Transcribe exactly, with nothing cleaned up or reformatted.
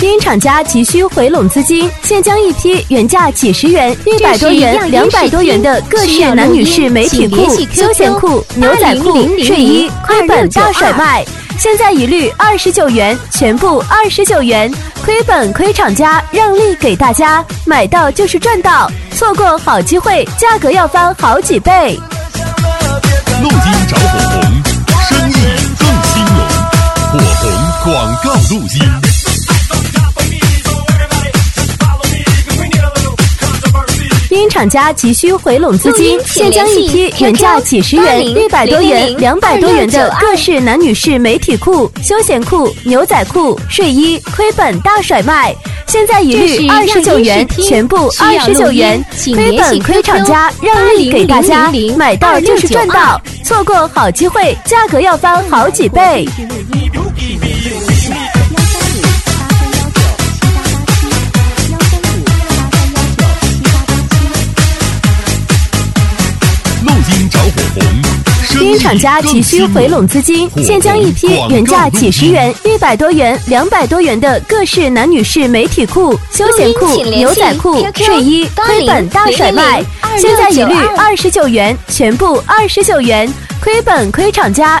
因厂家急需回笼资金，现将一批原价几十元、一百多元、两百多元的各式男女士美体裤、休闲裤、牛仔裤、睡衣亏本大甩卖，现在一律二十九元，全部二十九元，亏本亏厂家，让利给大家，买到就是赚到，错过好机会，价格要翻好几倍。 录音找火红，生意更兴隆。火红广告录音。 因厂家急需回笼资金，现将一批原价几十元、一百多元、两百多元的各式男女士美体裤、休闲裤、牛仔裤、睡衣亏本大甩卖，现在一律二十九元，全部二十九元，亏本亏厂家，让利给大家，买到就是赚到，错过好机会，价格要翻好几倍。 找火红， 因厂家急需回笼资金，现将一批原价几十元、一百多元、两百多元的各式男女士美体裤、休闲裤、牛仔裤、睡衣亏本大甩卖，现在一律二十九元，全部二十九元，亏本亏厂家。